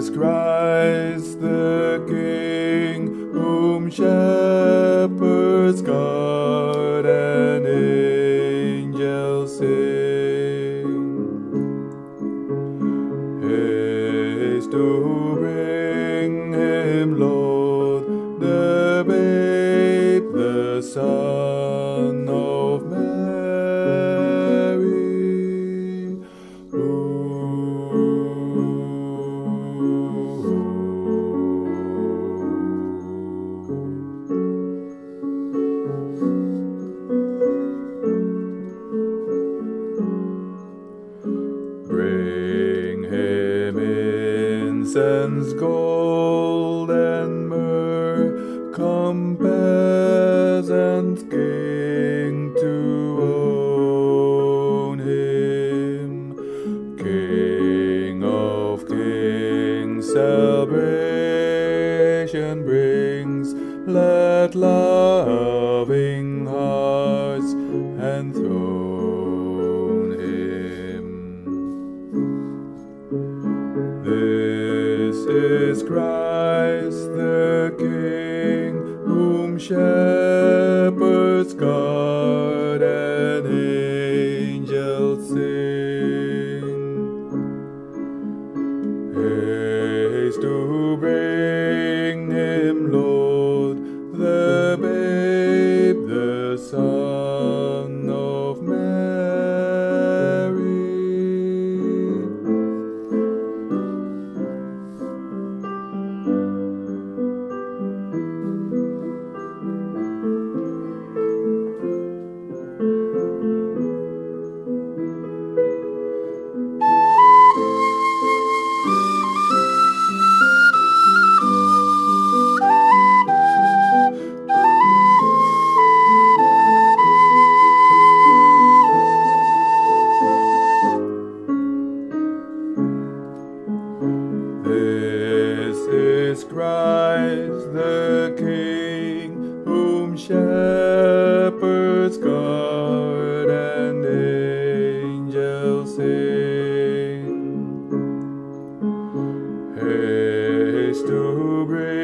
is Christ the King, whom shepherds guard and angels sing. Haste to bring him, Lord, the babe, the Son of Mary. Bring him incense, gold, and myrrh. Come, peasant king, to own him. King of kings, celebration brings. Let loving hearts enthrone him. This is Christ the King, whom shepherds guard and angels sing. Haste to bring him, Lord, the babe, the Son of Mary. This is Christ the King, whom shepherds guard and angels sing. Haste to bring